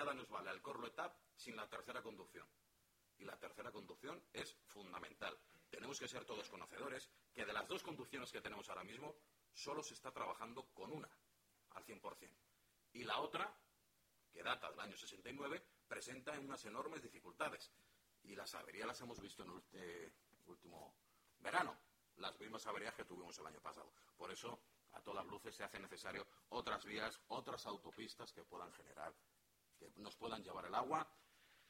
nada nos vale el Corlo Etap sin la tercera conducción. Y la tercera conducción es fundamental. Tenemos que ser todos conocedores que de las dos conducciones que tenemos ahora mismo, solo se está trabajando con una, al 100%. Y la otra, que data del año 69, presenta unas enormes dificultades. Y las averías las hemos visto en el último verano, las mismas averías que tuvimos el año pasado. Por eso, a todas luces, se hace necesario otras vías, otras autopistas que puedan generar, que nos puedan llevar el agua